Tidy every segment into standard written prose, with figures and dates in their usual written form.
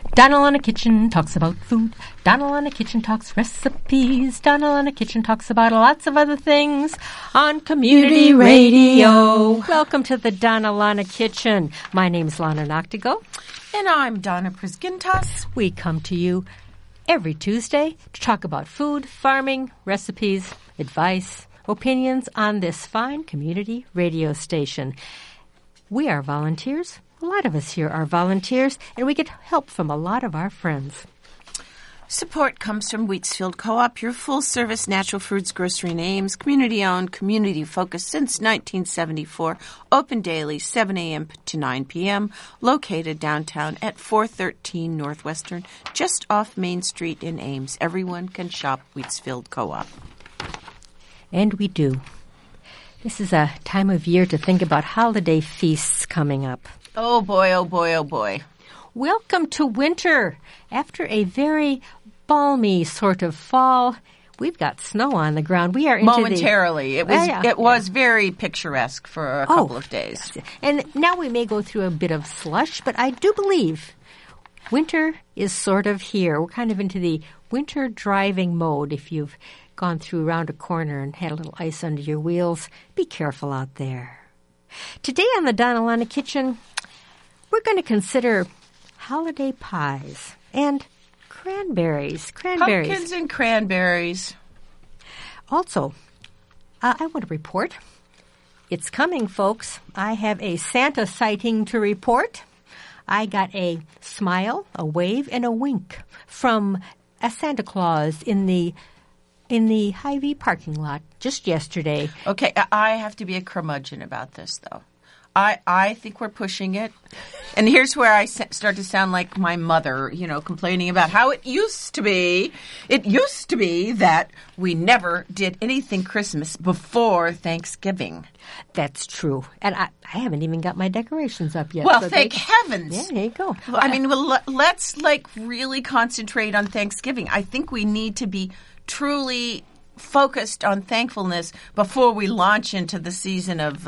Donald in the Kitchen talks about food. Donald in the Kitchen talks recipes. Donald in the Kitchen talks about lots of other things on Community Radio. Welcome to the Donna Lana Kitchen. My name's Lana Noctigal. And I'm Donna Prisgintas. We come to you every Tuesday to talk about food, farming, recipes, advice, opinions on this fine community radio station. We are volunteers. A lot of us here are volunteers, and we get help from a lot of our friends. Support comes from Wheatsfield Co-op, your full-service natural foods grocery in Ames, community-owned, community-focused since 1974, open daily 7 a.m. to 9 p.m., located downtown at 413 Northwestern, just off Main Street in Ames. Everyone can shop Wheatsfield Co-op. And we do. This is a time of year to think about holiday feasts coming up. Oh, boy, oh, boy, oh, boy. Welcome to winter. After a very balmy sort of fall, we've got snow on the ground. We are into momentarily. It was very picturesque for a couple of days. Yes. And now we may go through a bit of slush, but I do believe winter is sort of here. We're kind of into the winter driving mode. If you've gone through around a corner and had a little ice under your wheels, be careful out there. Today on the Donna Lana Kitchen, we're going to consider holiday pies and cranberries. Pumpkins and cranberries. Also, I want to report. It's coming, folks. I have a Santa sighting to report. I got a smile, a wave, and a wink from a Santa Claus in the Hy-Vee parking lot just yesterday. Okay, I have to be a curmudgeon about this, though. I think we're pushing it. And here's where I start to sound like my mother, complaining about how it used to be. It used to be that we never did anything Christmas before Thanksgiving. That's true. And I haven't even got my decorations up yet. Well, so thank heavens. Yeah, there you go. Let's really concentrate on Thanksgiving. I think we need to be truly focused on thankfulness before we launch into the season of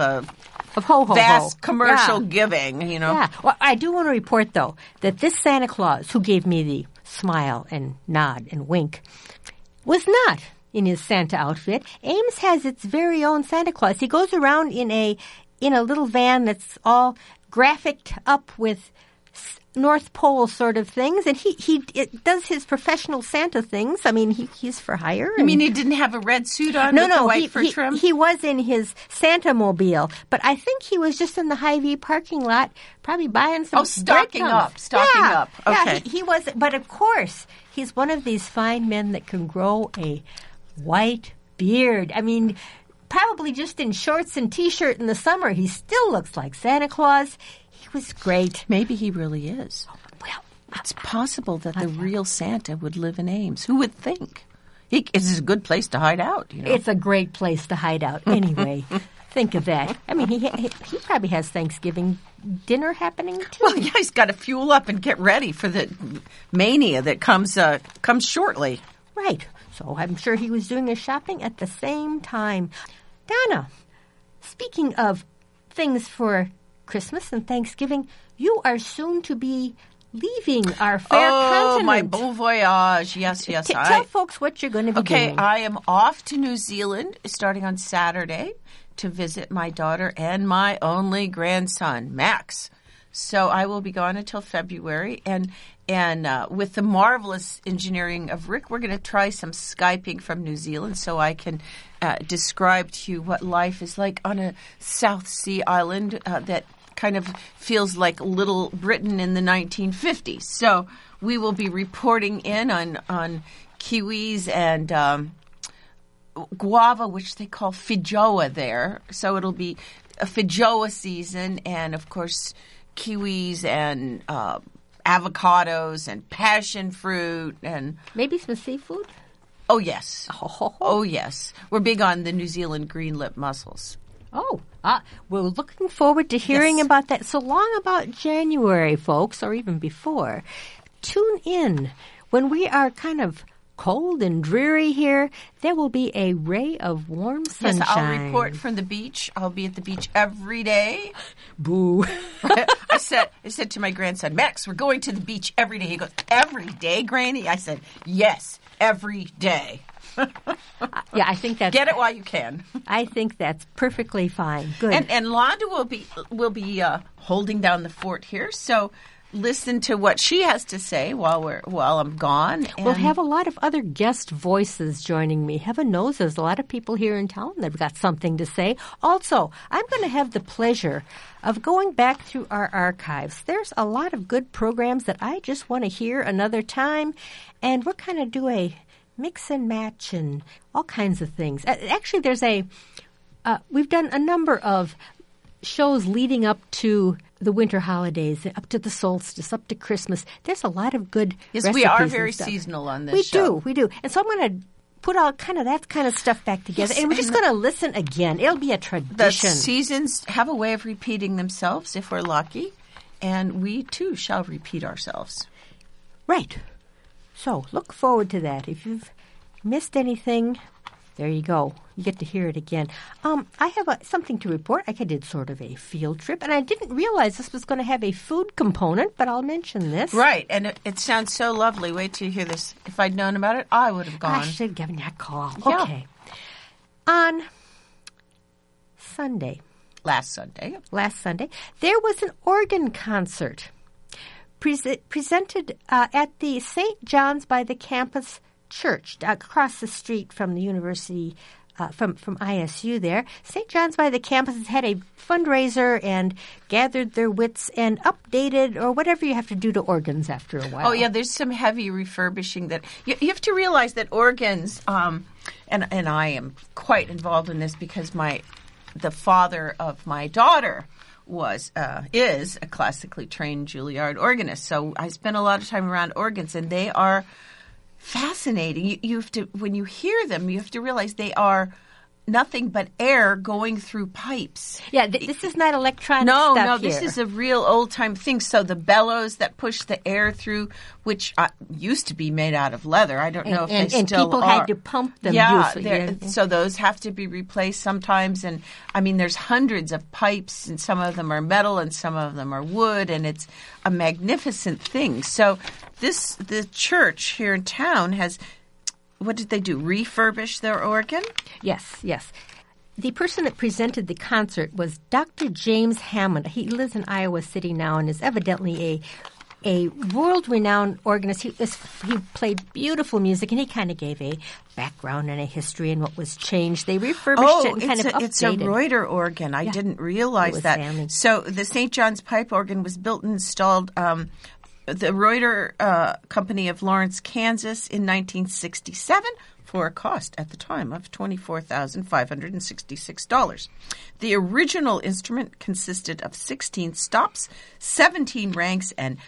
vast commercial giving, Yeah. Well, I do want to report, though, that this Santa Claus who gave me the smile and nod and wink was not in his Santa outfit. Ames has its very own Santa Claus. He goes around in a little van that's all graphicked up with North Pole sort of things, and he does his professional Santa things. I mean, he's for hire. You mean he didn't have a red suit on with the white fur trim? He was in his Santa-mobile, but I think he was just in the Hy-Vee parking lot, probably buying some stocking up. Okay. Yeah, he was, but of course, he's one of these fine men that can grow a white beard. I mean, probably just in shorts and T-shirt in the summer, he still looks like Santa Claus. He was great. Maybe he really is. Well, it's possible that the real Santa would live in Ames. Who would think? It's a good place to hide out. It's a great place to hide out. Anyway, think of that. I mean, he probably has Thanksgiving dinner happening too. Well, yeah, he's got to fuel up and get ready for the mania that comes shortly. Right. So I'm sure he was doing his shopping at the same time. Donna, speaking of things for Christmas and Thanksgiving, you are soon to be leaving our fair continent. Oh, my bon voyage. Yes. Tell folks what you're going to be doing. Okay, I am off to New Zealand starting on Saturday to visit my daughter and my only grandson, Max. So I will be gone until February. And with the marvelous engineering of Rick, we're going to try some Skyping from New Zealand so I can describe to you what life is like on a South Sea island that kind of feels like Little Britain in the 1950s. So we will be reporting in on kiwis and guava, which they call feijoa there. So it'll be a feijoa season and, of course, kiwis and avocados and passion fruit and maybe some seafood. Oh yes, oh yes. We're big on the New Zealand green lip mussels. Oh, we're looking forward to hearing about that. So long about January, folks, or even before. Tune in when we are kind of cold and dreary here, there will be a ray of warm sunshine. Yes, I'll report from the beach. I'll be at the beach every day. Boo. I said to my grandson, Max, we're going to the beach every day. He goes, every day, Granny? I said, yes, every day. Yeah, I think that's... Get it while you can. I think that's perfectly fine. Good. And Londa will be holding down the fort here, so listen to what she has to say while I'm gone. We'll have a lot of other guest voices joining me. Heaven knows there's a lot of people here in town that have got something to say. Also, I'm going to have the pleasure of going back through our archives. There's a lot of good programs that I just want to hear another time, and we're kind of do a mix and match and all kinds of things. Actually, there's we've done a number of shows leading up to the winter holidays, up to the solstice, up to Christmas. There's a lot of good recipes. Yes, we are very seasonal on this show. We do. And so I'm going to put all kind of that kind of stuff back together. Yes, and we're just going to listen again. It'll be a tradition. The seasons have a way of repeating themselves if we're lucky, and we too shall repeat ourselves. Right. So look forward to that. If you've missed anything, there you go. You get to hear it again. I have something to report. I did sort of a field trip, and I didn't realize this was going to have a food component, but I'll mention this. Right, and it sounds so lovely. Wait till you hear this. If I'd known about it, I would have gone. I should have given you a call. Yeah. Okay. On Sunday. Last Sunday, there was an organ concert presented at the St. John's by the Campus Church across the street from the university, from ISU there. St. John's by the Campus has had a fundraiser and gathered their wits and updated or whatever you have to do to organs after a while. Oh, yeah, there's some heavy refurbishing that you have to realize that organs, and I am quite involved in this because the father of my daughter is a classically trained Juilliard organist. So I spent a lot of time around organs, and they are fascinating. You have to, when you hear them, you have to realize they are nothing but air going through pipes. Yeah, this is not electronic stuff No, here. this is a real old-time thing. So the bellows that push the air through, which used to be made out of leather. I don't know if they still are. And people had to pump them. Yeah, so those have to be replaced sometimes. And, I mean, there's hundreds of pipes, and some of them are metal and some of them are wood, and it's a magnificent thing. So the church here in town has... What did they do? Refurbish their organ? Yes. The person that presented the concert was Dr. James Hammond. He lives in Iowa City now and is evidently a world-renowned organist. He played beautiful music, and he kind of gave a background and a history and what was changed. They refurbished it and kind of updated. It's a Reuter organ. I didn't realize that. Family. So the St. John's pipe organ was built and installed the Reuter Company of Lawrence, Kansas in 1967 for a cost at the time of $24,566. The original instrument consisted of 16 stops, 17 ranks, and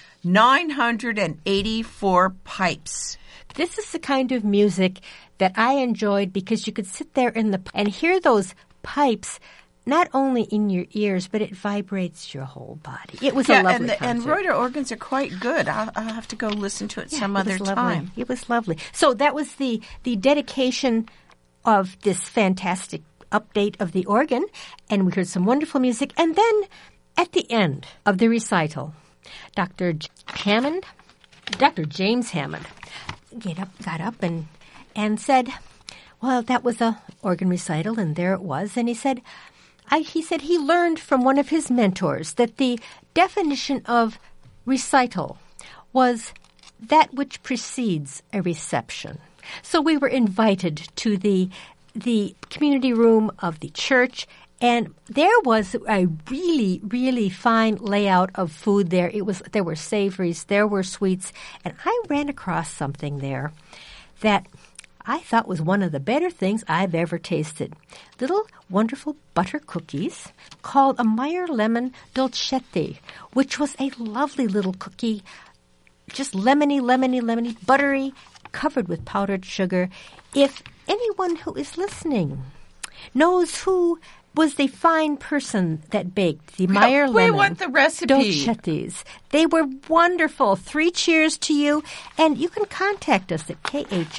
984 pipes. This is the kind of music that I enjoyed because you could sit there and hear those pipes not only in your ears, but it vibrates your whole body. It was a lovely concert. And Reuter organs are quite good. I'll have to go listen to it some other time. It was lovely. So that was the dedication of this fantastic update of the organ, and we heard some wonderful music. And then at the end of the recital, Dr. James Hammond got up and said, well, that was a organ recital, and there it was. And he said he learned from one of his mentors that the definition of recital was that which precedes a reception. So we were invited to the community room of the church, and there was a really, really fine layout of food there. There were savories, there were sweets, and I ran across something there that I thought was one of the better things I've ever tasted. Little wonderful butter cookies called a Meyer Lemon Dolcetto, which was a lovely little cookie, just lemony, buttery, covered with powdered sugar. If anyone who is listening knows who was the fine person that baked the Meyer lemon. We want the recipe. Dolcettis. They were wonderful. 3 cheers to you. And you can contact us at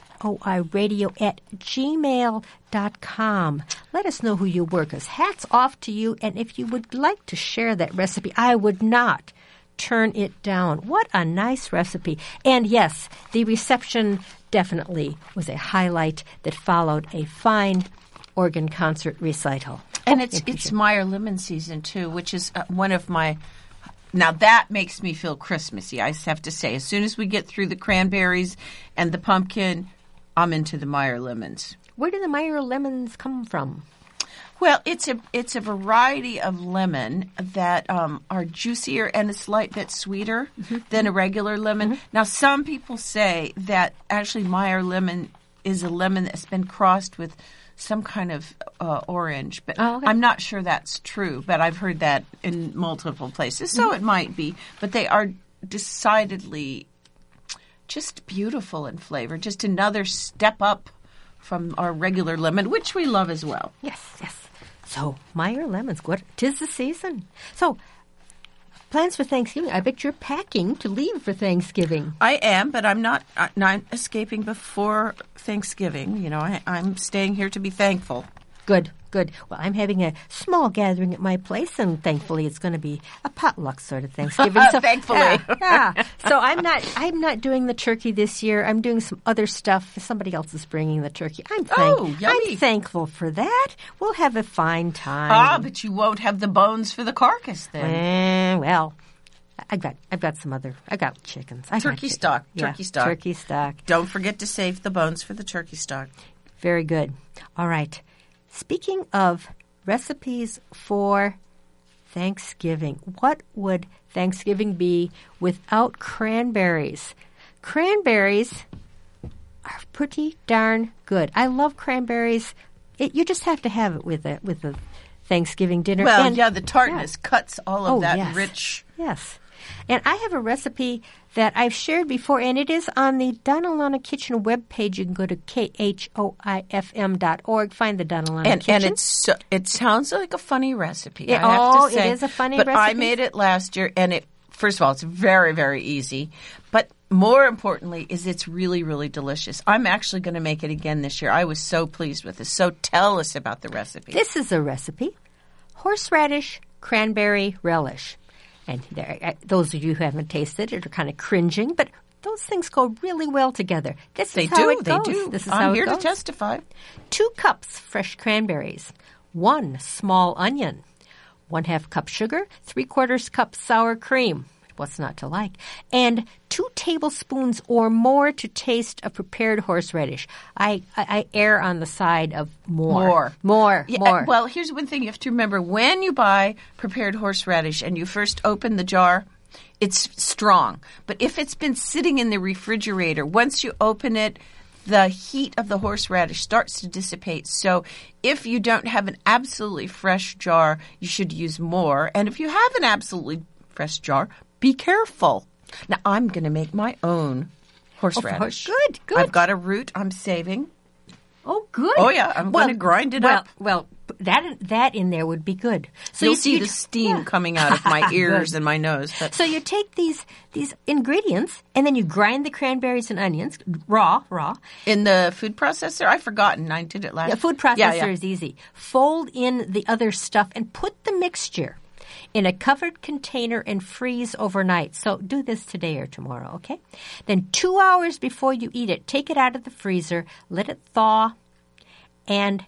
khoiradio@gmail.com. Let us know who you were, because hats off to you. And if you would like to share that recipe, I would not turn it down. What a nice recipe. And yes, the reception definitely was a highlight that followed a fine organ concert recital. And it's Meyer lemon season, too, which is one of my... Now, that makes me feel Christmassy, I have to say. As soon as we get through the cranberries and the pumpkin, I'm into the Meyer lemons. Where do the Meyer lemons come from? Well, it's a variety of lemon that are juicier and a slight bit sweeter than a regular lemon. Now, some people say that actually Meyer lemon is a lemon that's been crossed with some kind of orange, but I'm not sure that's true. But I've heard that in multiple places, so it might be. But they are decidedly just beautiful in flavor, just another step up from our regular lemon, which we love as well. Yes, yes. So, Meyer lemons, what? 'Tis the season. So, plans for Thanksgiving. I bet you're packing to leave for Thanksgiving. I am, but I'm not escaping before Thanksgiving. You know, I'm staying here to be thankful. Good, good. Well, I'm having a small gathering at my place, and thankfully it's going to be a potluck sort of Thanksgiving. So, thankfully. Yeah. So I'm not doing the turkey this year. I'm doing some other stuff. Somebody else is bringing the turkey. Yummy. I'm thankful for that. We'll have a fine time. But you won't have the bones for the carcass then. Well, I've got some other. I got chickens. Turkey stock. Turkey stock. Don't forget to save the bones for the turkey stock. Very good. All right. Speaking of recipes for Thanksgiving, what would Thanksgiving be without cranberries? Cranberries are pretty darn good. I love cranberries. You just have to have it with a Thanksgiving dinner. Well, the tartness cuts all of that rich. Yes. And I have a recipe that I've shared before, and it is on the Donna Lana Kitchen webpage. You can go to khoifm.org, find the Donna Lana Kitchen. And it sounds like a funny recipe, I have to say. It is a funny recipe. But I made it last year, and first of all, it's very, very easy. But more importantly is it's really, really delicious. I'm actually going to make it again this year. I was so pleased with this. So tell us about the recipe. This is a recipe. Horseradish cranberry relish. And those of you who haven't tasted it are kind of cringing, but those things go really well together. They do. This is I'm here to testify. 2 cups fresh cranberries, 1 small onion, 1/2 cup sugar, 3/4 cup sour cream. What's not to like? And 2 tablespoons or more to taste of prepared horseradish. I err on the side of more. More. Well, here's one thing you have to remember. When you buy prepared horseradish and you first open the jar, it's strong. But if it's been sitting in the refrigerator, once you open it, the heat of the horseradish starts to dissipate. So if you don't have an absolutely fresh jar, you should use more. And if you have an absolutely fresh jar, be careful. Now, I'm going to make my own horseradish. Good. I've got a root I'm saving. Oh, good. Oh, yeah. I'm going to grind it up. Well, that in there would be good. So you'll see the steam coming out of my ears and my nose. But. So you take these ingredients, and then you grind the cranberries and onions, raw. In the food processor? I've forgotten. I did it last. Yeah, food processor is easy. Fold in the other stuff and put the mixture in a covered container and freeze overnight. So do this today or tomorrow, okay? Then 2 hours before you eat it, take it out of the freezer, let it thaw, and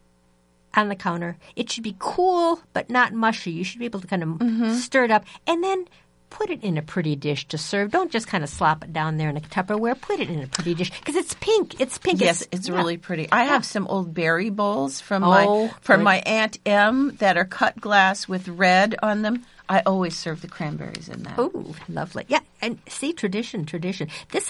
on the counter. It should be cool but not mushy. You should be able to kind of stir it up, and then put it in a pretty dish to serve. Don't just kind of slop it down there in a Tupperware. Put it in a pretty dish because it's pink. It's pink. Yes, it's really pretty. I have some old berry bowls from my Aunt M that are cut glass with red on them. I always serve the cranberries in that. Oh, lovely. Yeah, and see, tradition. This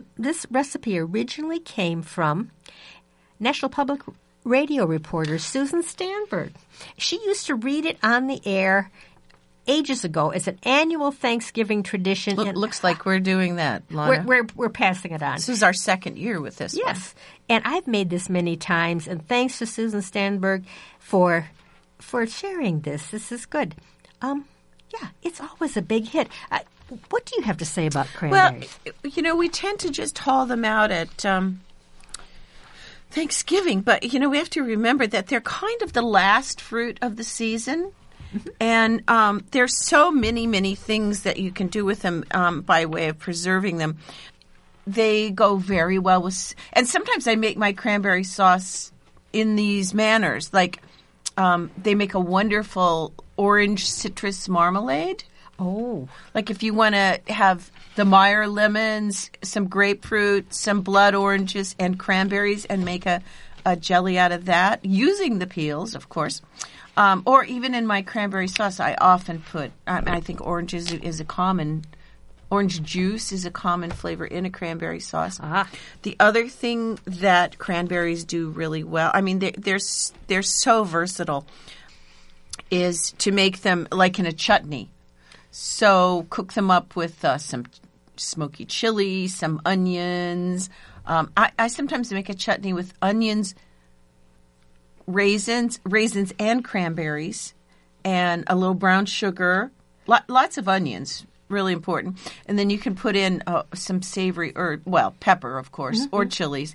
recipe originally came from National Public Radio reporter Susan Stanberg. She used to read it on the air ages ago as an annual Thanksgiving tradition. Looks like we're doing that, Lana. We're passing it on. This is our second year with this one. Yes. And I've made this many times, and thanks to Susan Stanberg for for sharing this. This is good. Yeah, it's always a big hit. What do you have to say about cranberries? Well, we tend to just haul them out at Thanksgiving, but, we have to remember that they're kind of the last fruit of the season. Mm-hmm. And there's so many, many things that you can do with them by way of preserving them. They go very well with, and sometimes I make my cranberry sauce in these manners. Like, they make a wonderful orange citrus marmalade. Oh. Like if you want to have the Meyer lemons, some grapefruit, some blood oranges, and cranberries, and make a jelly out of that, using the peels, of course. Or even in my cranberry sauce, I often put, I think orange juice is a common flavor in a cranberry sauce. Ah. The other thing that cranberries do really well, I mean, they're so versatile, is to make them like in a chutney. So cook them up with some smoky chili, some onions. I sometimes make a chutney with onions, raisins and cranberries, and a little brown sugar, lots of onions, really important. And then you can put in some savory, pepper, of course, mm-hmm. or chilies,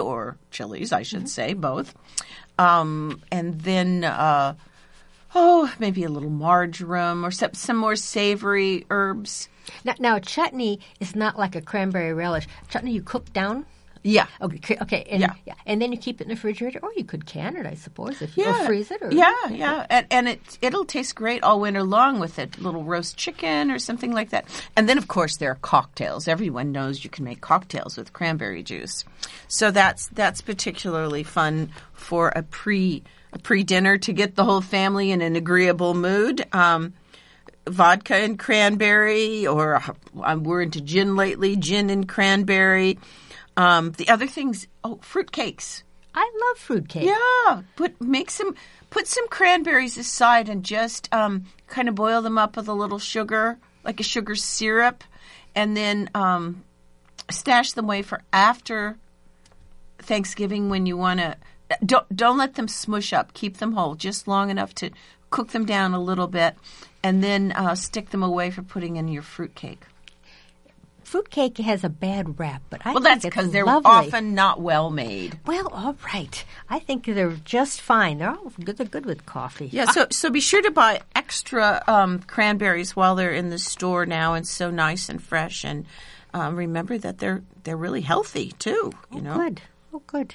I should say, both. And then maybe a little marjoram or some more savory herbs. Now, chutney is not like a cranberry relish. Chutney you cook down? Yeah. Okay. And, yeah. And then you keep it in the refrigerator, or you could can it, I suppose, or freeze it. Or, Yeah. And it'll taste great all winter long with a little roast chicken or something like that. And then, of course, there are cocktails. Everyone knows you can make cocktails with cranberry juice. So that's particularly fun for a pre-dinner to get the whole family in an agreeable mood. Vodka and cranberry, or we're into gin lately, gin and cranberry. The other things, fruit cakes. I love fruit cake. Yeah, put some cranberries aside and just kind of boil them up with a little sugar, like a sugar syrup, and then stash them away for after Thanksgiving when you want to. Don't let them smush up. Keep them whole, just long enough to cook them down a little bit, and then stick them away for putting in your fruit cake. Fruitcake has a bad rap, but I think that's because they're lovely. Often not well made. Well, all right. I think they're just fine. They're good. They're good with coffee. Yeah. So be sure to buy extra cranberries while they're in the store now, and so nice and fresh. And remember that they're really healthy too. Good. Oh, good.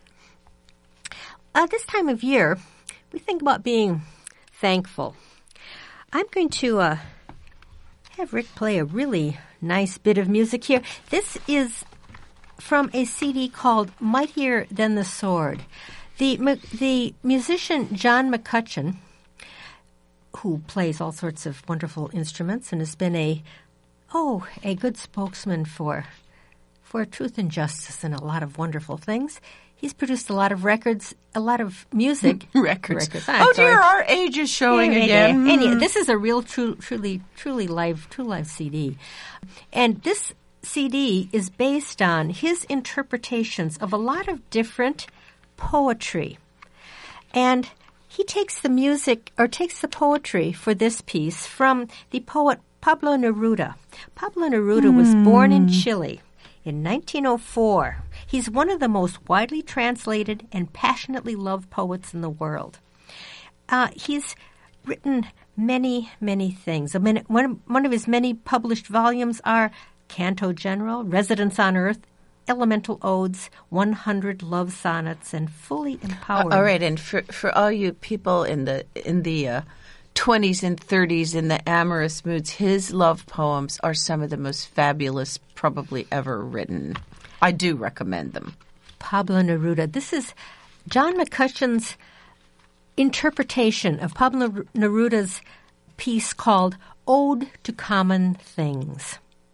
This time of year, we think about being thankful. I'm going to have Rick play a really nice bit of music here. This is from a CD called Mightier Than the Sword. The musician John McCutcheon, who plays all sorts of wonderful instruments and has been a good spokesman for truth and justice and a lot of wonderful things. He's produced a lot of records, a lot of music. records. Dear, our age is showing again. This is a real, truly live CD. And this CD is based on his interpretations of a lot of different poetry. And he takes the poetry for this piece from the poet Pablo Neruda. Pablo Neruda was born in Chile in 1904. He's one of the most widely translated and passionately loved poets in the world. He's written many, many things. One of his many published volumes are Canto General, Residence on Earth, Elemental Odes, 100 Love Sonnets, and Fully Empowered. All right, and for all you people in the 20s and 30s in the amorous moods, his love poems are some of the most fabulous probably ever written. I do recommend them. Pablo Neruda. This is John McCutcheon's interpretation of Pablo Neruda's piece called Ode to Common Things.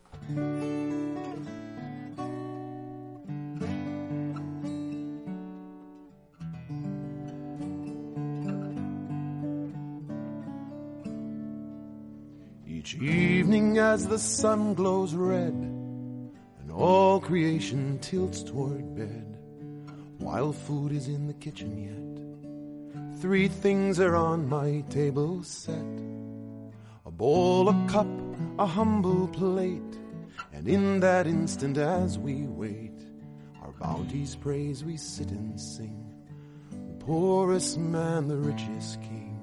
Each evening as the sun glows red and all creation tilts toward bed, while food is in the kitchen yet, 3 things are on my table set: a bowl, a cup, a humble plate. And in that instant as we wait, our bounties praise we sit and sing, the poorest man, the richest king.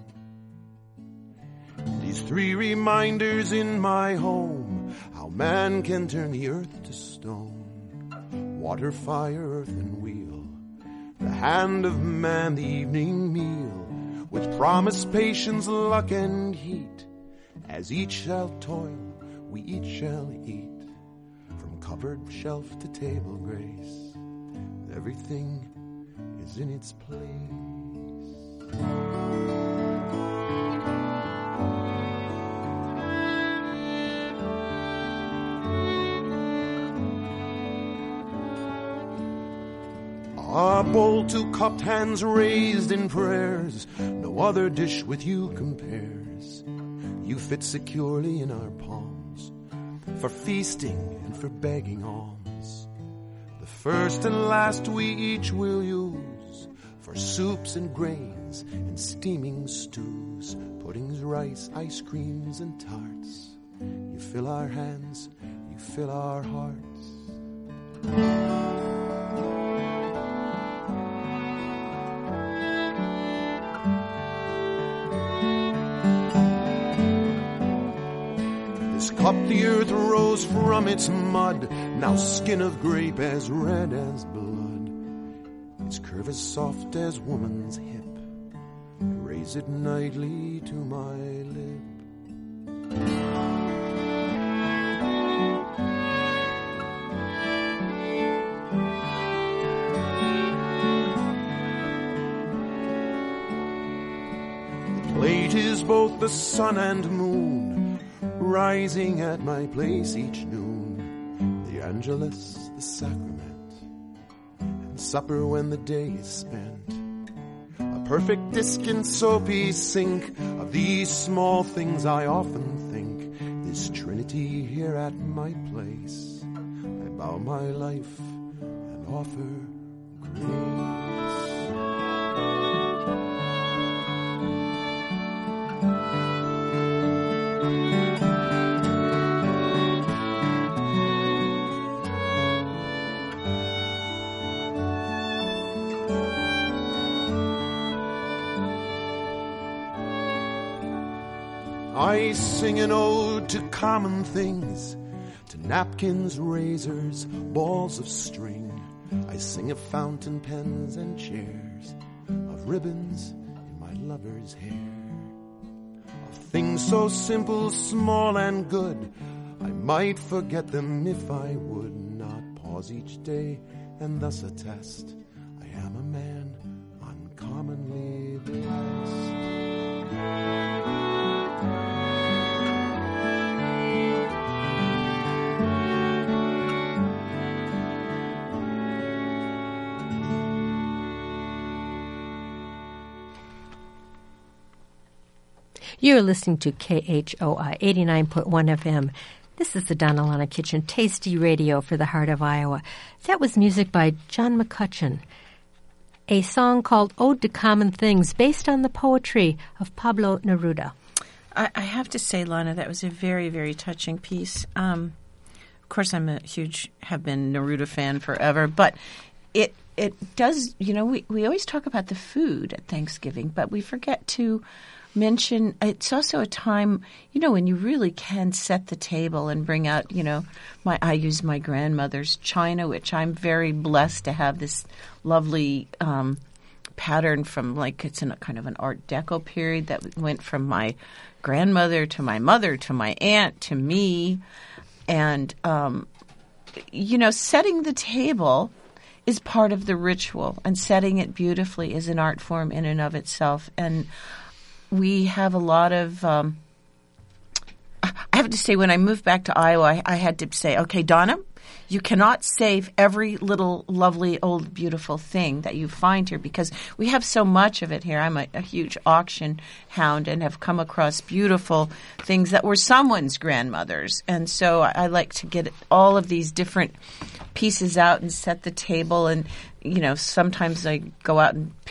These 3 reminders in my home, how man can turn the earth to stone. Water, fire, earth, and wheel, the hand of man, the evening meal, with promise, patience, luck, and heat. As each shall toil, we each shall eat, from cupboard shelf to table grace. Everything is in its place. A bowl, 2 cupped hands raised in prayers, no other dish with you compares. You fit securely in our palms, for feasting and for begging alms. The first and last we each will use, for soups and grains and steaming stews, puddings, rice, ice creams, and tarts. You fill our hands, you fill our hearts. Up the earth rose from its mud, now skin of grape as red as blood. Its curve as soft as woman's hip. I raise it nightly to my lip. The plate is both the sun and moon, rising at my place each noon. The Angelus, the sacrament, and supper when the day is spent. A perfect disc and soapy sink. Of these small things I often think. This Trinity here at my place, I bow my life and offer grace. I sing an ode to common things, to napkins, razors, balls of string. I sing of fountain pens and chairs, of ribbons in my lover's hair, of things so simple, small, and good. I might forget them if I would not pause each day and thus attest I am a man uncommonly blessed. You're listening to KHOI 89.1 FM. This is the Donna Lana Kitchen Tasty Radio for the Heart of Iowa. That was music by John McCutcheon, a song called Ode to Common Things based on the poetry of Pablo Neruda. I have to say, Lana, that was a very, very touching piece. Of course, I'm have been Neruda fan forever, but it does, we always talk about the food at Thanksgiving, but we forget to mention it's also a time, when you really can set the table and bring out, I use my grandmother's china, which I'm very blessed to have this lovely pattern from, it's in a kind of an Art Deco period that went from my grandmother to my mother to my aunt to me. And, setting the table is part of the ritual, and setting it beautifully is an art form in and of itself. And we have a lot of I have to say, when I moved back to Iowa, I had to say, okay, Donna, you cannot save every little lovely, old, beautiful thing that you find here because we have so much of it here. I'm a huge auction hound and have come across beautiful things that were someone's grandmother's. And so I like to get all of these different pieces out and set the table. And, sometimes I go out and pick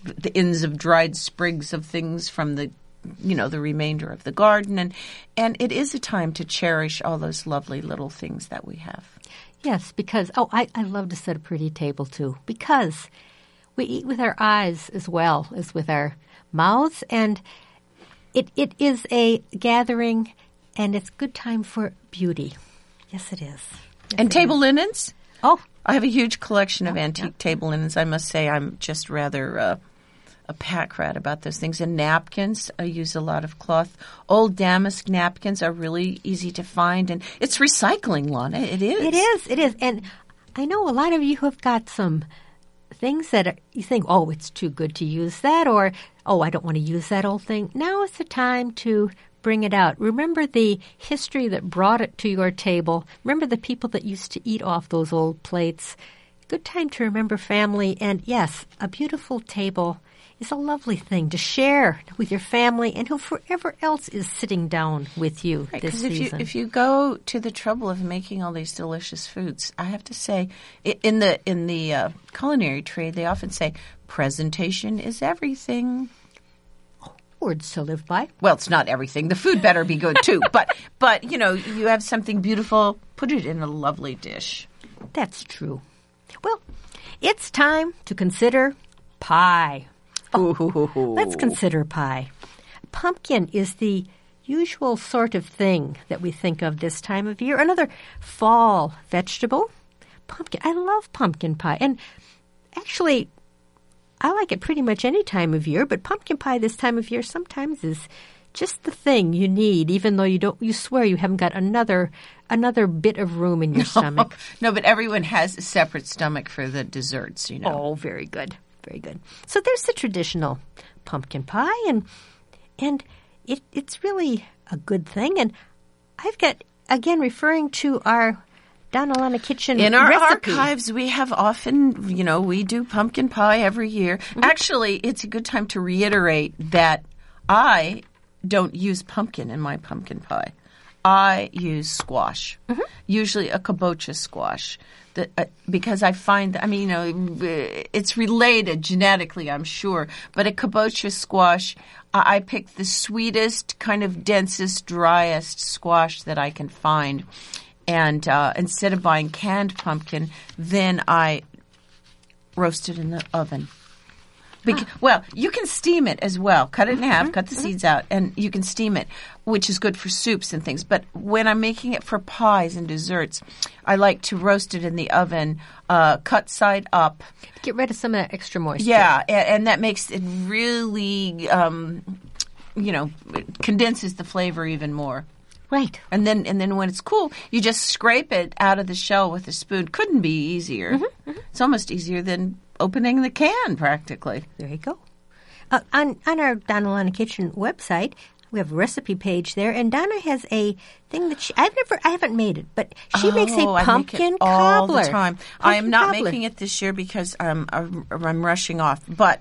the ends of dried sprigs of things from the remainder of the garden. And it is a time to cherish all those lovely little things that we have. Yes, because, I love to set a pretty table too, because we eat with our eyes as well as with our mouths, and it is a gathering, and it's a good time for beauty. Yes, it is. Yes, and table linens? Oh. I have a huge collection of antique table linens. I must say I'm just rather a pack rat about those things. And napkins, I use a lot of cloth. Old damask napkins are really easy to find, and it's recycling, Lana. It is. It is. And I know a lot of you have got some things that you think, it's too good to use that, or, I don't want to use that old thing. Now is the time to bring it out. Remember the history that brought it to your table. Remember the people that used to eat off those old plates. Good time to remember family. And yes, a beautiful table is a lovely thing to share with your family and whoever else is sitting down with you this season. If you go to the trouble of making all these delicious foods, I have to say, in the culinary trade, they often say presentation is everything. Words to live by. Well, it's not everything. The food better be good too. But you have something beautiful, put it in a lovely dish. That's true. Well, it's time to consider pie. Let's consider pie. Pumpkin is the usual sort of thing that we think of this time of year. Another fall vegetable. Pumpkin. I love pumpkin pie. And actually, I like it pretty much any time of year, but pumpkin pie this time of year sometimes is just the thing you need, even though you swear you haven't got another bit of room in your stomach. No, but everyone has a separate stomach for the desserts, Oh, very good. Very good. So there's the traditional pumpkin pie, and it's really a good thing. And I've got, again, referring to our Donna Lana Kitchen in our recipe. archives, we have often, we do pumpkin pie every year. Mm-hmm. Actually, it's a good time to reiterate that I don't use pumpkin in my pumpkin pie. I use squash, usually a kabocha squash, because I find, it's related genetically, I'm sure, but a kabocha squash, I pick the sweetest, kind of densest, driest squash that I can find. And instead of buying canned pumpkin, then I roast it in the oven. Well, you can steam it as well. Cut it in half, cut the seeds out, and you can steam it, which is good for soups and things. But when I'm making it for pies and desserts, I like to roast it in the oven, cut side up. Get rid of some of that extra moisture. Yeah, and that makes it really, it condenses the flavor even more. Right. And then when it's cool, you just scrape it out of the shell with a spoon. Couldn't be easier. It's almost easier than opening the can, practically. There you go. On our Donna Lana Kitchen website, we have a recipe page there, and Donna has a thing that I haven't made it, but she makes a pumpkin cobbler all the time. I am not making it this year because I'm rushing off, but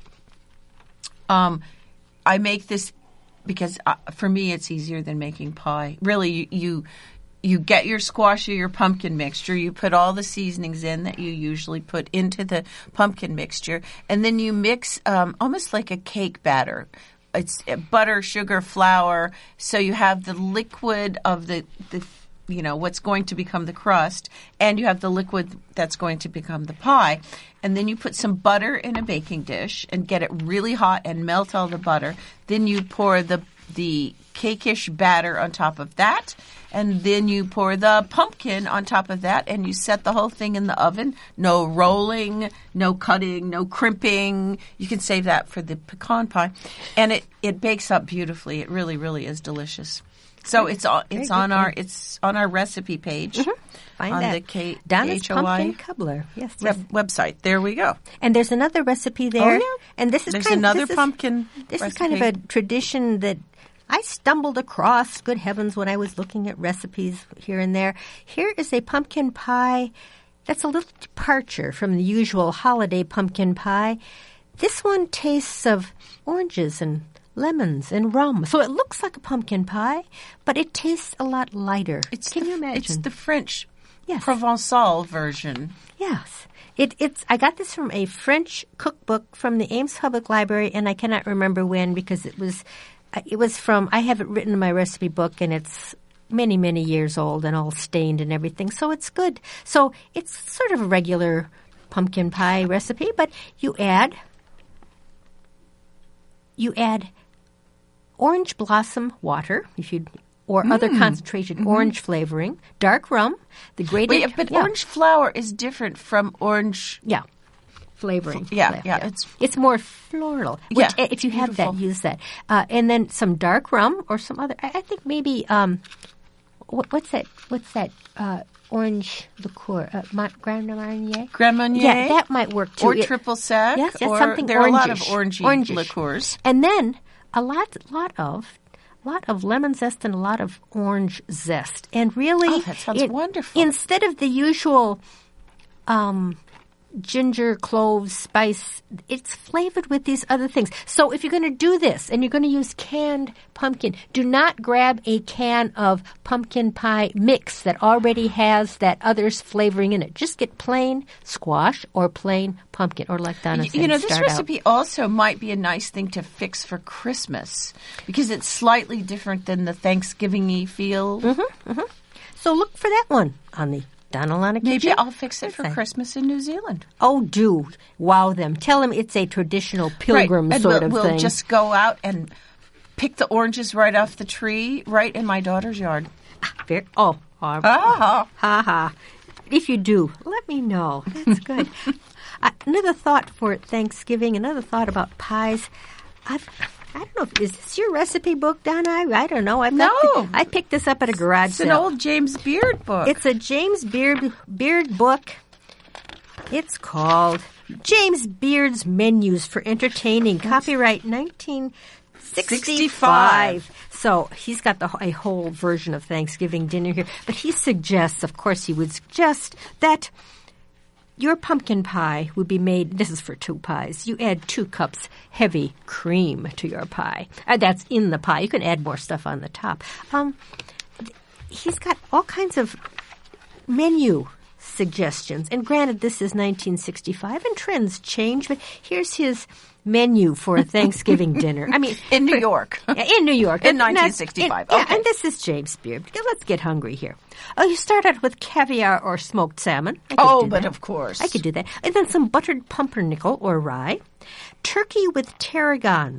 I make this because for me it's easier than making pie. Really, you get your squash or your pumpkin mixture. You put all the seasonings in that you usually put into the pumpkin mixture, and then you mix almost like a cake batter. It's butter, sugar, flour. So you have the liquid of the what's going to become the crust, and you have the liquid that's going to become the pie. And then you put some butter in a baking dish and get it really hot and melt all the butter. Then you pour the cake-ish batter on top of that, and then you pour the pumpkin on top of that, and you set the whole thing in the oven. No rolling, no cutting, no crimping. You can save that for the pecan pie. And it bakes up beautifully. It really, really is delicious. So it's on our recipe page. Find on that. the Donna's Pumpkin Cobbler. Yes. Website. There we go. And there's another recipe there. Oh, yeah. And this is pumpkin This recipe. is kind of a tradition that I stumbled across, good heavens, when I was looking at recipes here and there. Here is a pumpkin pie that's a little departure from the usual holiday pumpkin pie. This one tastes of oranges and lemons and rum. So it looks like a pumpkin pie, but it tastes a lot lighter. Can you imagine? It's the French Yes. Provençal version. Yes. I got this from a French cookbook from the Ames Public Library, and I cannot remember when because it was from, I have it written in my recipe book, and it's many, many years old and all stained and everything, so it's good. So it's sort of a regular pumpkin pie recipe, but you add orange blossom water, or other concentrated orange flavoring, dark rum, the grated... Wait, but orange flour is different from orange... Yeah. Flavoring. Yeah. It's more floral. Which, if you have that, use that. And then some dark rum or some other... I think maybe... what's that orange liqueur? Grand Marnier? Grand Marnier? Yeah, that might work too. Or triple sec. Yes, or something there are a lot of orangish liqueurs. And then a lot of lemon zest and a lot of orange zest. And really... that sounds wonderful. Instead of the usual... ginger, cloves, spice, it's flavored with these other things. So if you're going to do this and you're going to use canned pumpkin, do not grab a can of pumpkin pie mix that already has that other's flavoring in it. Just get plain squash or plain pumpkin, or like Donna said, this recipe also might be a nice thing to fix for Christmas because it's slightly different than the Thanksgiving-y feel. So look for that one on the Donna Lana Kitchen. Maybe I'll fix it for Christmas in New Zealand. Oh, do. Wow them. Tell them it's a traditional pilgrim sort of thing. We'll just go out and pick the oranges right off the tree right in my daughter's yard. If you do, let me know. That's good. Another thought for Thanksgiving, another thought about pies. I don't know. Is this your recipe book, Donna? I don't know. I picked this up at a garage sale. It's an old James Beard book. It's a James Beard book. It's called James Beard's Menus for Entertaining. Copyright 1965. So he's got a whole version of Thanksgiving dinner here. But he suggests, of course, he would suggest that your pumpkin pie would be made, this is for 2 pies. You add 2 cups heavy cream to your pie. That's in the pie. You can add more stuff on the top. He's got all kinds of menu suggestions. And granted, this is 1965 and trends change, but here's his menu for a Thanksgiving dinner. I mean, in New York. In New York. In 1965. Okay. Yeah, and this is James Beard. Let's get hungry here. You start out with caviar or smoked salmon. Of course. I could do that. And then some buttered pumpernickel or rye. Turkey with tarragon,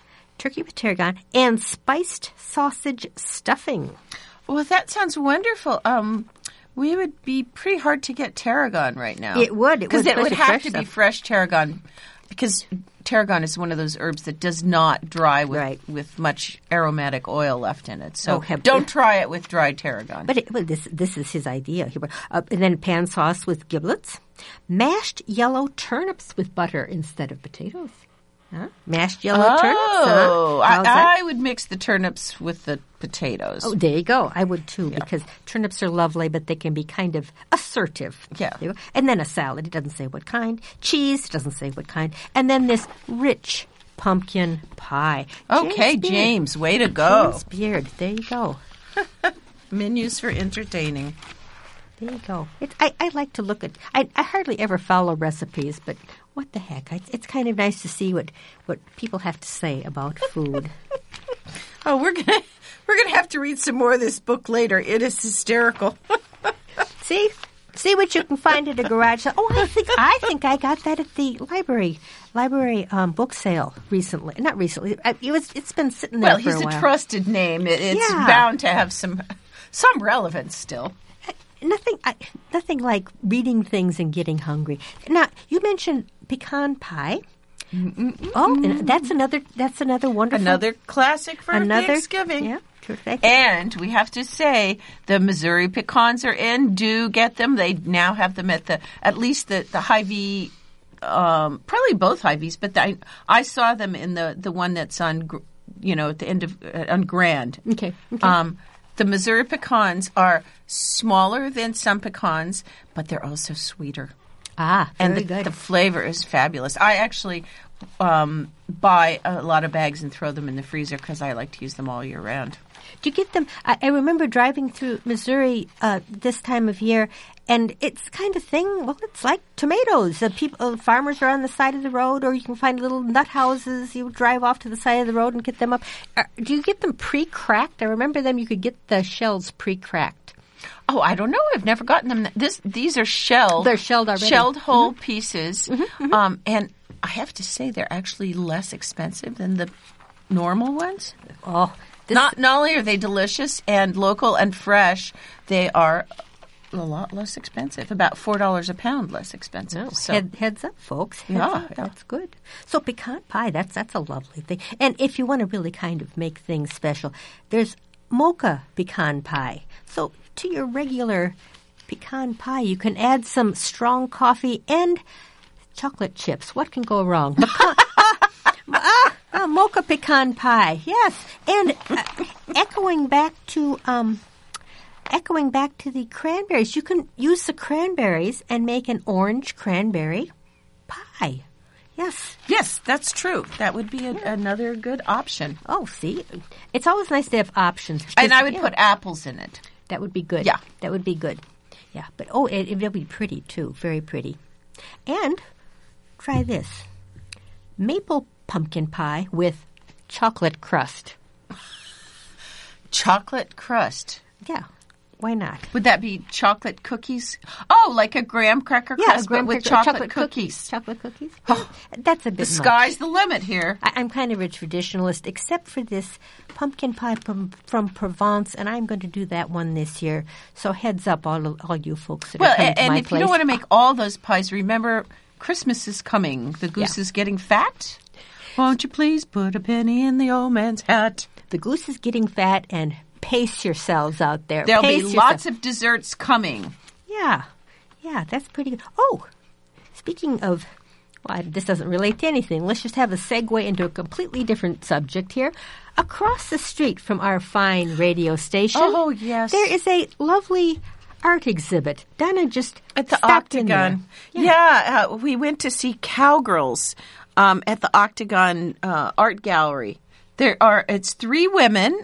and spiced sausage stuffing. Well, that sounds wonderful. We would be pretty hard to get tarragon right now. It would. Because it would have to be fresh tarragon. Because tarragon is one of those herbs that does not dry with much aromatic oil left in it. So don't try it with dried tarragon. But this is his idea. And then pan sauce with giblets. Mashed yellow turnips with butter instead of potatoes. Huh? Mashed yellow turnips. Oh, I would mix the turnips with the potatoes. Oh, there you go. I would too, because turnips are lovely, but they can be kind of assertive. Yeah. And then a salad. It doesn't say what kind. Cheese. It doesn't say what kind. And then this rich pumpkin pie. Okay, James, way to go. James Beard. There you go. Menus for entertaining. There you go. I like to look at. I hardly ever follow recipes, but what the heck? It's kind of nice to see what people have to say about food. Oh, we're gonna have to read some more of this book later. It is hysterical. See what you can find at a garage sale. Oh, I think I got that at the library book sale recently. Not recently. It's been sitting there for a while. Well, he's a trusted name. It's bound to have some relevance still. Nothing like reading things and getting hungry. Now, you mentioned pecan pie. Oh, and that's another wonderful classic for Thanksgiving. Yeah, terrific. And we have to say the Missouri pecans are in. Do get them. They now have them at least the Hy-Vee, probably both Hy-Vees, but I saw them in the one that's on at the end of on Grand. Okay. The Missouri pecans are smaller than some pecans, but they're also sweeter. Very good. The flavor is fabulous. I actually buy a lot of bags and throw them in the freezer because I like to use them all year round. Do you get them? I remember driving through Missouri this time of year, and it's kind of thing. Well, it's like tomatoes. Farmers are on the side of the road, or you can find little nut houses. You drive off to the side of the road and get them up. Do you get them pre-cracked? I remember them. You could get the shells pre-cracked. Oh, I don't know. I've never gotten them. These are shelled. They're shelled already. Shelled whole pieces. And I have to say they're actually less expensive than the normal ones. Oh, not only are they delicious and local and fresh, they are a lot less expensive. About $4 a pound less expensive. Oh, so heads up, folks. Heads Yeah, up. That's good. So pecan pie, that's a lovely thing. And if you want to really kind of make things special, there's mocha pecan pie. So to your regular pecan pie, you can add some strong coffee and chocolate chips. What can go wrong? Mocha pecan pie, yes. And echoing back to the cranberries, you can use the cranberries and make an orange cranberry pie. Yes. Yes, that's true. That would be another good option. Oh, see, it's always nice to have options. And I would put apples in it. That would be good. Yeah. That would be good. Yeah, but it'll be pretty too, very pretty. And try this. Maple pumpkin pie with chocolate crust. Chocolate crust. Yeah, why not? Would that be chocolate cookies? Oh, like a graham cracker crust, but with chocolate cookies. Chocolate cookies? Oh, that's a bit The sky's the limit here. I'm kind of a traditionalist, except for this pumpkin pie from Provence, and I'm going to do that one this year. So heads up, all you folks that are coming to my and if place. you don't want to make all those pies, remember Christmas is coming. The goose is getting fat. Won't you please put a penny in the old man's hat? The goose is getting fat, and pace yourselves out there. There'll Pace be yourself. lots of desserts coming. Yeah, that's pretty good. Oh, speaking of, this doesn't relate to anything. Let's just have a segue into a completely different subject here. Across the street from our fine radio station, oh yes, there is a lovely art exhibit. Donna just at the stopped in there. Octagon. Yeah, we went to see Cowgirls at the Octagon Art Gallery. It's 3 women.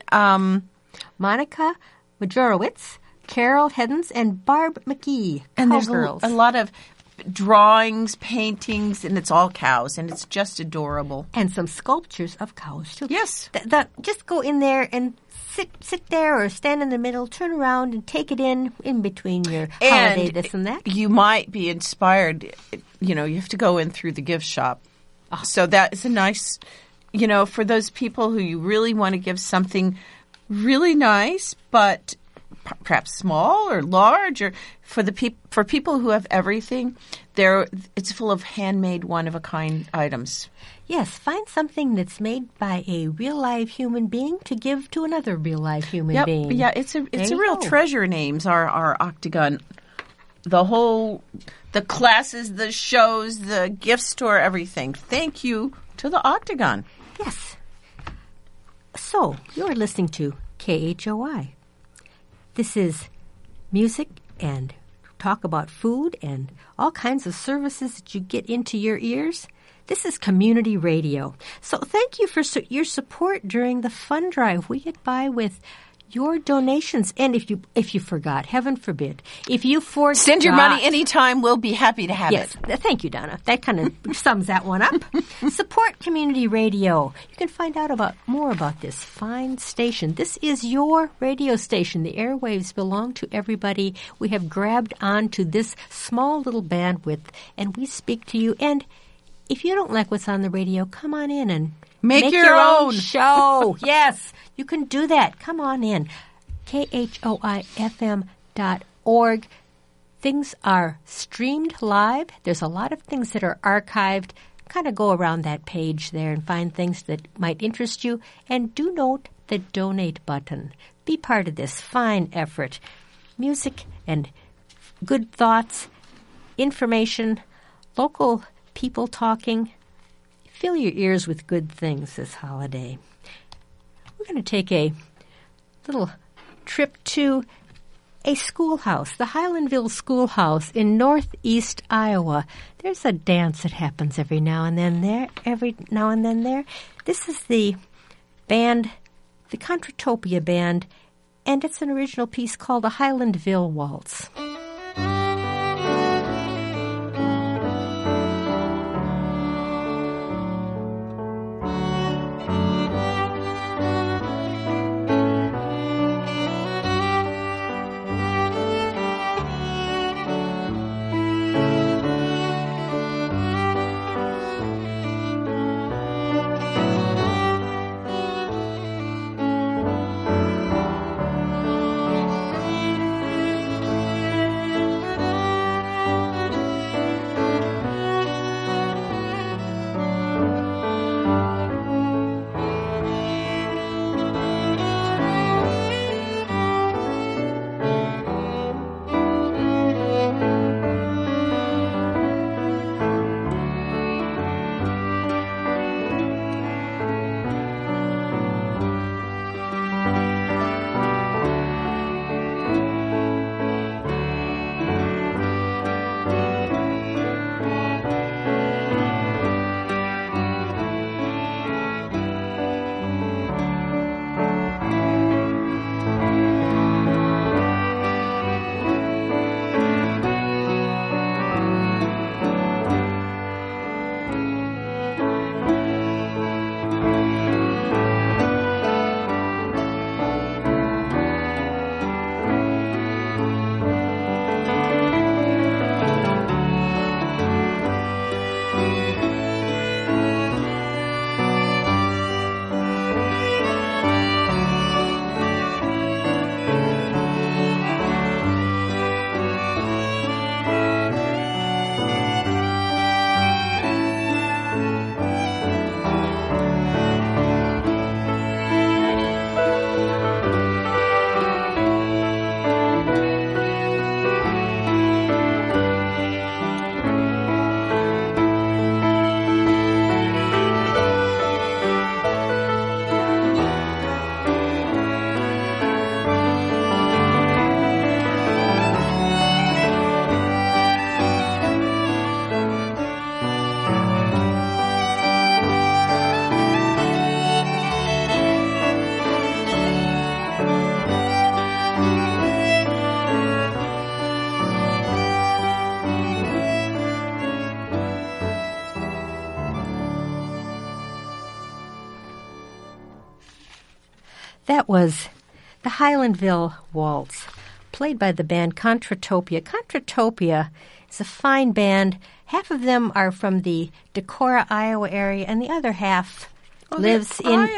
Monica Majorowicz, Carol Heddens, and Barb McGee. And there's Cowgirls. a lot of drawings, paintings, and it's all cows, and it's just adorable. And some sculptures of cows, too. Yes. Just go in there and sit there or stand in the middle, turn around and take it in between your holiday this and that. You might be inspired. You have to go in through the gift shop. So that is a nice, for those people who you really want to give something really nice, but perhaps small or large, or for people who have everything, it's full of handmade, one-of-a-kind items. Yes, find something that's made by a real live human being to give to another real live human being. Yeah, it's a real treasure in Ames, our Octagon. The classes, the shows, the gift store, everything. Thank you to the Octagon. Yes. So, you're listening to KHOI. This is music and talk about food and all kinds of services that you get into your ears. This is community radio. So thank you for your support during the fund drive. We get by with your donations. And if you forgot, heaven forbid, if you forgot, send your money anytime. We'll be happy to have it. Yes, thank you, Donna. That kind of sums that one up. Support community radio. You can find out more about this fine station. This is your radio station. The airwaves belong to everybody. We have grabbed onto this small little bandwidth, and we speak to you. And if you don't like what's on the radio, come on in and make your own show. Yes, you can do that. Come on in. KHOIFM.org. Things are streamed live. There's a lot of things that are archived. Kind of go around that page there and find things that might interest you. And do note the donate button. Be part of this fine effort. Music and good thoughts, information, local people talking. Fill your ears with good things this holiday. We're going to take a little trip to a schoolhouse, the Highlandville Schoolhouse in northeast Iowa. There's a dance that happens every now and then there. This is the band the Contratopia Band, and it's an original piece called a Highlandville Waltz. That was the Highlandville Waltz, played by the band Contratopia. Contratopia is a fine band. Half of them are from the Decorah, Iowa area, and the other half lives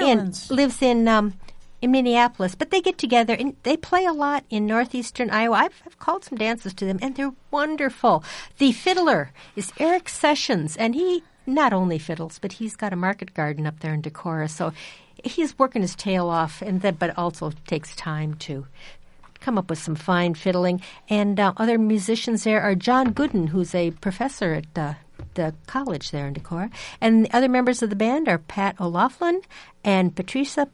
in Minneapolis. But they get together and they play a lot in northeastern Iowa. I've called some dances to them, and they're wonderful. The fiddler is Eric Sessions, and he not only fiddles, but he's got a market garden up there in Decorah, so he's working his tail off, but also takes time to come up with some fine fiddling. And other musicians there are John Gooden, who's a professor at the college there in Decorah. And the other members of the band are Pat O'Loughlin and Patricia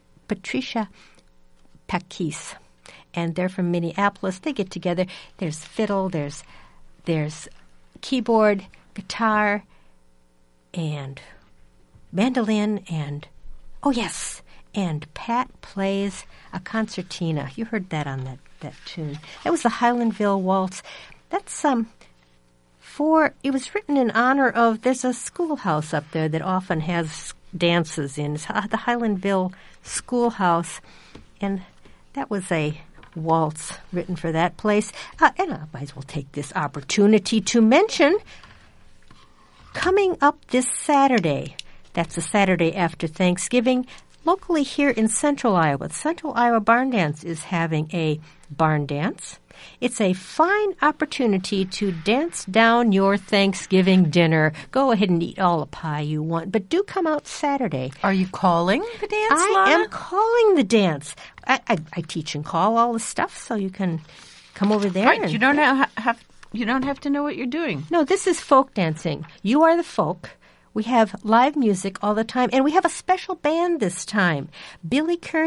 Pakis. And they're from Minneapolis. They get together. There's fiddle, there's keyboard, guitar, and mandolin, and and Pat plays a concertina. You heard that on that tune. That was the Highlandville Waltz. That's it was written in honor of, there's a schoolhouse up there that often has dances in. It's the Highlandville Schoolhouse, and that was a waltz written for that place. And I might as well take this opportunity to mention, coming up this Saturday, that's the Saturday after Thanksgiving, locally here in Central Iowa, Central Iowa Barn Dance is having a barn dance. It's a fine opportunity to dance down your Thanksgiving dinner. Go ahead and eat all the pie you want, but do come out Saturday. Are you calling the dance, I Lana? am calling the dance. I teach and call all the stuff, so you can come over there. Right, you don't have to know what you're doing. No, this is folk dancing. You are the folk. We have live music all the time, and we have a special band this time. Billy Kearney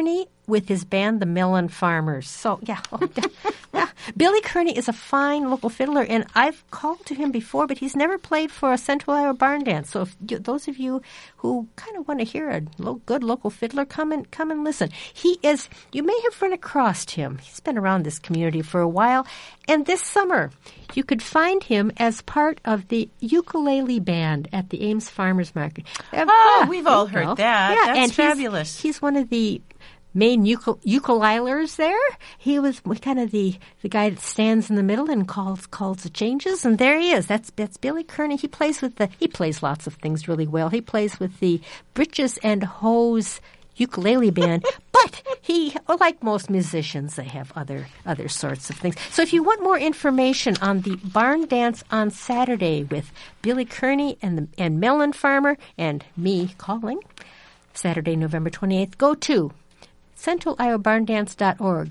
with his band, the Melon Farmers. So, yeah. Yeah. Billy Kearney is a fine local fiddler, and I've called to him before, but he's never played for a Central Iowa barn dance. So if those of you who kind of want to hear a good local fiddler, come and listen. You may have run across him. He's been around this community for a while. And this summer, you could find him as part of the ukulele band at the Ames Farmers Market. We've all heard that. Yeah, That's and fabulous. He's one of the main ukulelers there. He was kind of the guy that stands in the middle and calls the changes. And there he is. That's Billy Kearney. He plays lots of things really well. He plays with the Britches and Hose ukulele band, but like most musicians, they have other sorts of things. So if you want more information on the barn dance on Saturday with Billy Kearney and Melon Farmer and me calling, Saturday, November 28th, go to CentralIowaBarnDance.org,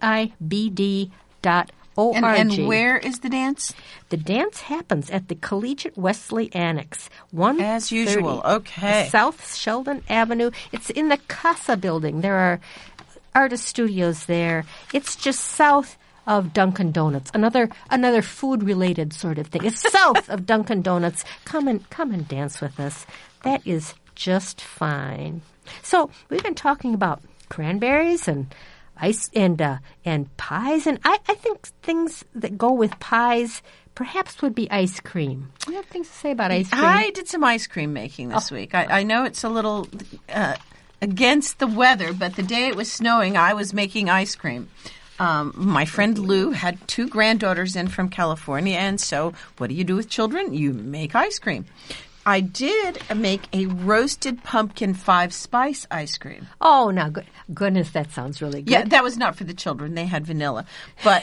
CIBD.org. And where is the dance? The dance happens at the Collegiate Wesley Annex, As usual, okay. South Sheldon Avenue. It's in the Casa building. There are artist studios there. It's just south of Dunkin' Donuts, another food-related sort of thing. It's south of Dunkin' Donuts. Come and dance with us. That is just fine. So we've been talking about cranberries and ice and pies, and I think things that go with pies perhaps would be ice cream. You have things to say about ice cream? I did some ice cream making this week. I know it's a little against the weather, but the day it was snowing, I was making ice cream. My friend Lou had 2 granddaughters in from California, and so what do you do with children? You make ice cream. I did make a roasted pumpkin 5-spice ice cream. Oh, now, goodness, that sounds really good. Yeah, that was not for the children. They had vanilla. But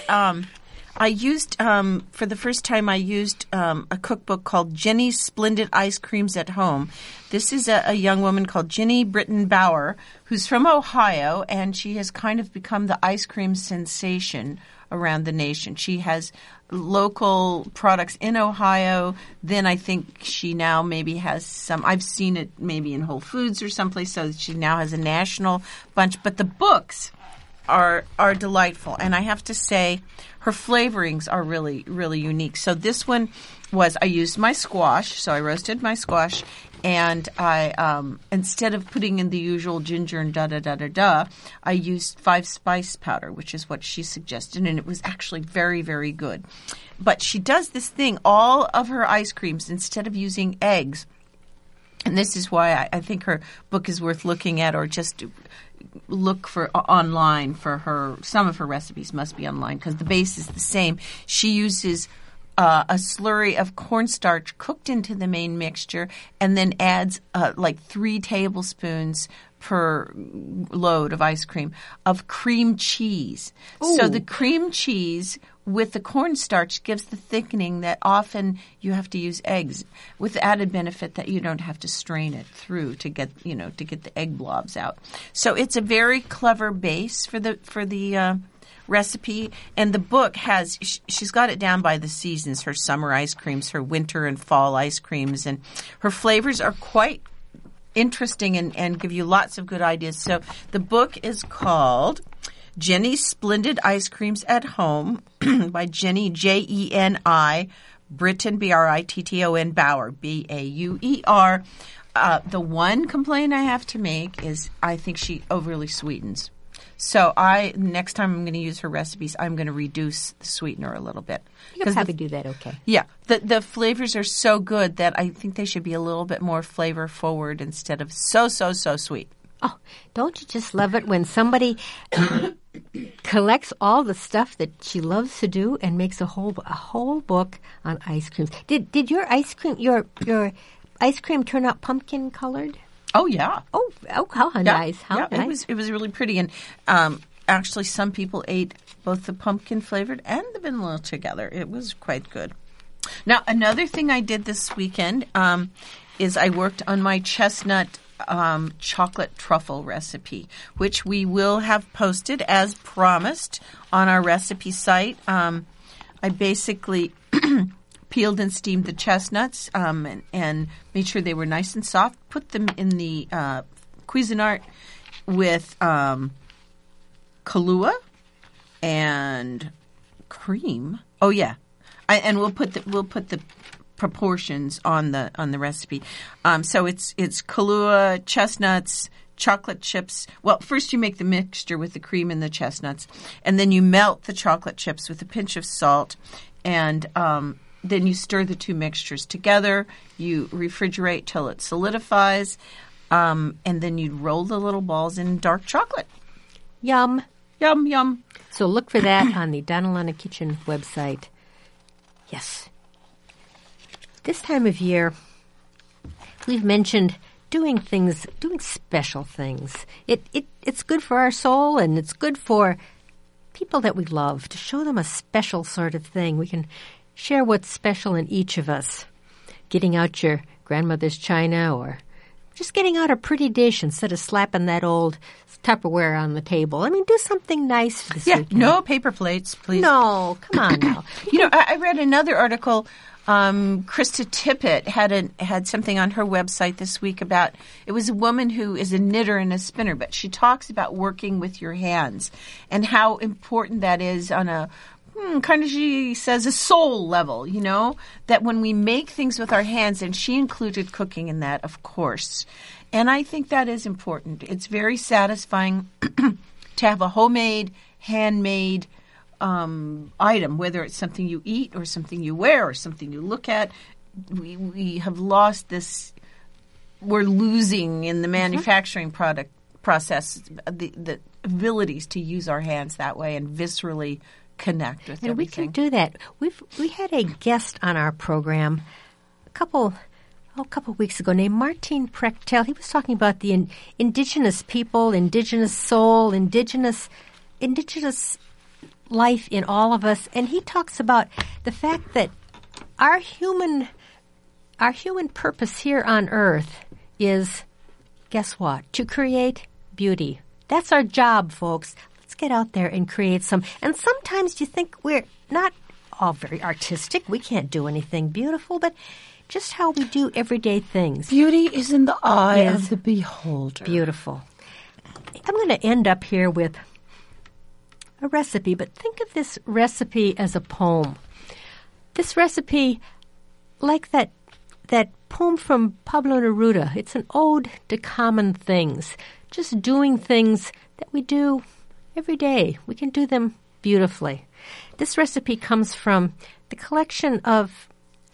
I used, for the first time, I used a cookbook called Jenny's Splendid Ice Creams at Home. This is a young woman called Jenny Britton Bauer, who's from Ohio, and she has kind of become the ice cream sensation around the nation. She has local products in Ohio. Then I think she now maybe has some, I've seen it maybe in Whole Foods or someplace, so she now has a national bunch. But the books are delightful. And I have to say, her flavorings are really, really unique. So this one was, I used my squash, so I roasted my squash, and I, instead of putting in the usual ginger and I used 5-spice powder, which is what she suggested, and it was actually very, very good. But she does this thing, all of her ice creams, instead of using eggs, and this is why I think her book is worth looking at, or just look for online for her. Some of her recipes must be online because the base is the same. She uses a slurry of cornstarch cooked into the main mixture, and then adds like 3 tablespoons per load of ice cream of cream cheese. Ooh. So the cream cheese with the cornstarch gives the thickening that often you have to use eggs, with the added benefit that you don't have to strain it through to get the egg blobs out. So it's a very clever base for the recipe, and the book has, she's got it down by the seasons, her summer ice creams, her winter and fall ice creams, and her flavors are quite interesting and give you lots of good ideas. So the book is called Jenny's Splendid Ice Creams at Home by Jenny, Jeni, Britton, Britton, Bauer, Bauer. The one complaint I have to make is I think she overly sweetens. So next time I'm going to use her recipes, I'm going to reduce the sweetener a little bit. You can probably do that, okay. Yeah. The flavors are so good that I think they should be a little bit more flavor forward instead of so sweet. Oh, don't you just love it when somebody collects all the stuff that she loves to do and makes a whole book on ice creams? Did your ice cream turn out pumpkin colored? Oh yeah. Oh, how nice! How nice! It was really pretty, and actually, some people ate both the pumpkin flavored and the vanilla together. It was quite good. Now, another thing I did this weekend is I worked on my chestnut chocolate truffle recipe, which we will have posted as promised on our recipe site. I basically peeled and steamed the chestnuts and made sure they were nice and soft. Put them in the Cuisinart with Kahlua and cream. Oh yeah, and we'll put the proportions on the recipe. So it's Kahlua, chestnuts, chocolate chips. Well, first you make the mixture with the cream and the chestnuts, and then you melt the chocolate chips with a pinch of salt, and then you stir the two mixtures together. You refrigerate till it solidifies, and then you roll the little balls in dark chocolate. Yum. Yum, yum. So look for that on the Donalana Kitchen website. Yes. This time of year, we've mentioned doing special things. It's good for our soul, and it's good for people that we love, to show them a special sort of thing. We can share what's special in each of us. Getting out your grandmother's china, or just getting out a pretty dish instead of slapping that old Tupperware on the table. I mean, do something nice for this weekend. No paper plates, please. No, come on now. I read another article. Krista Tippett had something on her website this week about, it was a woman who is a knitter and a spinner, but she talks about working with your hands and how important that is on a kind of, she says, a soul level, that when we make things with our hands, and she included cooking in that, of course. And I think that is important. It's very satisfying to have a homemade, handmade item, whether it's something you eat or something you wear or something you look at. We have lost this. We're losing in the manufacturing process the abilities to use our hands that way and viscerally connect with and everything. We can do that. We had a guest on our program a couple weeks ago named Martin Prechtel. He was talking about the indigenous people, indigenous soul, indigenous life in all of us, and he talks about the fact that our human purpose here on earth is, guess what? To create beauty. That's our job, folks. Let's get out there and create some. And sometimes you think we're not all very artistic. We can't do anything beautiful, but just how we do everyday things. Beauty is in the eye of the beholder. Beautiful. I'm going to end up here with a recipe, but think of this recipe as a poem. This recipe, like that poem from Pablo Neruda, it's an ode to common things, just doing things that we do every day. We can do them beautifully. This recipe comes from the collection of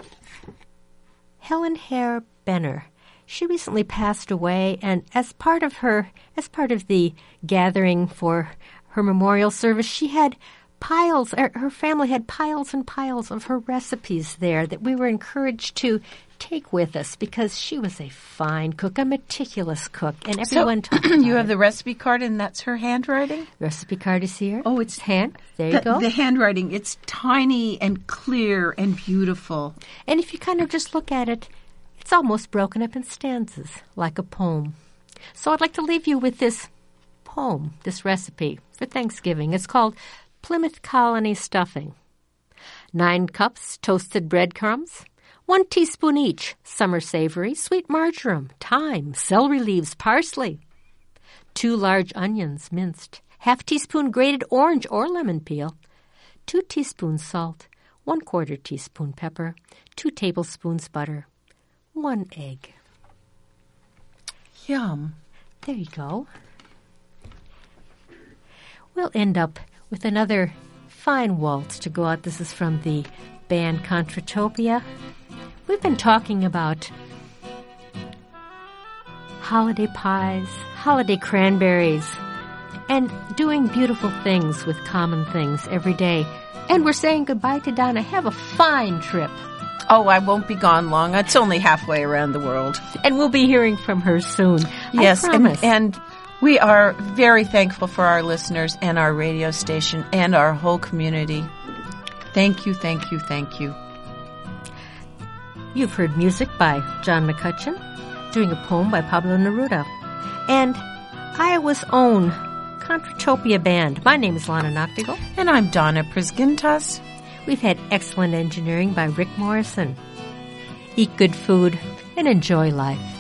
Helen Hare Benner. She recently passed away, and as part of the gathering for her memorial service, she had piles, her family had piles and piles of her recipes there that we were encouraged to take with us because she was a fine cook, a meticulous cook, and everyone talked about you have the recipe card, and that's her handwriting? Recipe card is here. Oh, it's hand. There you go. The handwriting, it's tiny and clear and beautiful. And if you kind of just look at it, it's almost broken up in stanzas, like a poem. So I'd like to leave you with this poem, this recipe for Thanksgiving. It's called Plymouth Colony Stuffing. 9 cups toasted breadcrumbs, 1 teaspoon each summer savory, sweet marjoram, thyme, celery leaves, parsley, 2 large onions minced, 1/2 teaspoon grated orange or lemon peel, 2 teaspoons salt, 1/4 teaspoon pepper, 2 tablespoons butter, 1 egg. Yum. There you go. We'll end up with another fine waltz to go out. This is from the band Contratopia. We've been talking about holiday pies, holiday cranberries, and doing beautiful things with common things every day. And we're saying goodbye to Donna. Have a fine trip. Oh, I won't be gone long. It's only halfway around the world. And we'll be hearing from her soon. Yes, I promise. And we are very thankful for our listeners and our radio station and our whole community. Thank you, thank you, thank you. You've heard music by John McCutcheon, doing a poem by Pablo Neruda, and Iowa's own Contratopia Band. My name is Lana Noctigal. And I'm Donna Prisgintas. We've had excellent engineering by Rick Morrison. Eat good food and enjoy life.